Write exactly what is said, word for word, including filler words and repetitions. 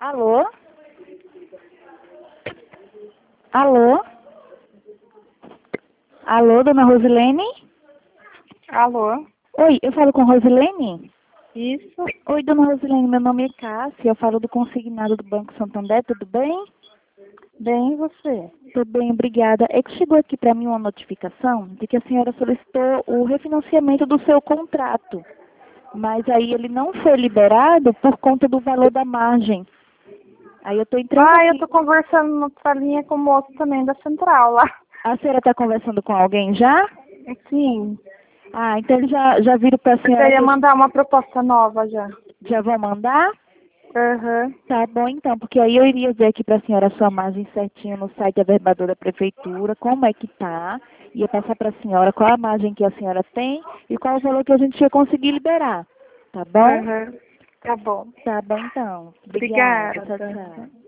Alô? Alô? Alô, dona Rosilene? Alô? Oi, eu falo com Rosilene? Isso? Oi, dona Rosilene, meu nome é Cássia, eu falo do consignado do Banco Santander, tudo bem? Bem, e você? Tudo bem, obrigada. É que chegou aqui para mim uma notificação de que a senhora solicitou o refinanciamento do seu contrato, mas aí ele não foi liberado por conta do valor da margem. Aí eu estou entrando Ah, eu aqui. tô conversando na salinha com o moço também da central lá. A senhora está conversando com alguém já? Sim. Ah, então eles já, já viram para a Eu senhora queria que mandar uma proposta nova já. já vão mandar? Aham. Tá bom então, porque aí eu iria ver aqui para a senhora a sua margem certinho no site Averbador da Prefeitura, como é que tá, ia passar para a senhora qual a margem que a senhora tem e qual o valor que a gente ia conseguir liberar. Tá bom? Aham. Tá bom. Tá bom então. Obrigada. Tchau, Obrigada. tchau.